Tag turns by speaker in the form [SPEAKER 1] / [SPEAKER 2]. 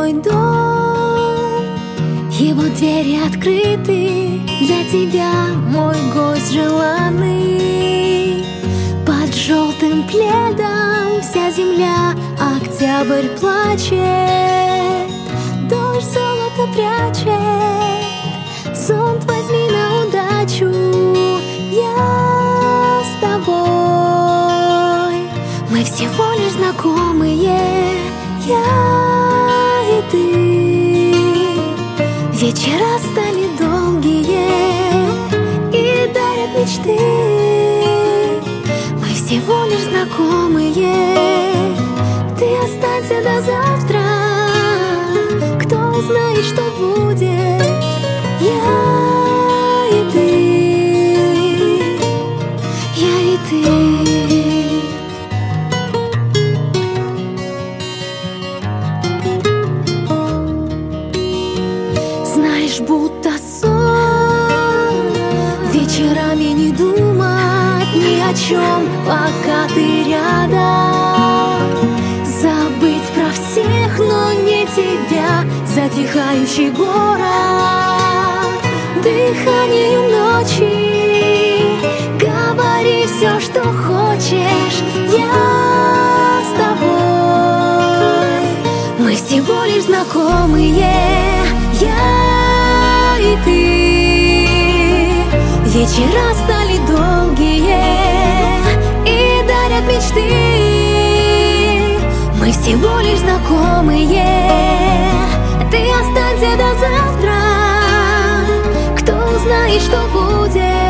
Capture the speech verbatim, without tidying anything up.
[SPEAKER 1] мой дом, его двери открыты для тебя, мой гость желанный. Под желтым пледом вся земля, октябрь плачет, дождь золото прячет. Зонт возьми на удачу, я с тобой. Мы всего лишь знакомые, я и ты. Вечера стали долгие и дарят мечты. Мы всего лишь знакомые, ты останься до завтра. Кто знает, что будет, я и ты, я и ты. Знаешь, будто сон, вечерами не думать ни о чем, пока ты рядом. Забыть про всех, но не тебя, затихающий город, дыханию ночи. Говори все, что хочешь, я с тобой. Мы всего лишь знакомые, я и ты. Вечера стали долгие и дарят мечты. Мы всего лишь знакомые, ты останься до завтра. Кто знает, что будет.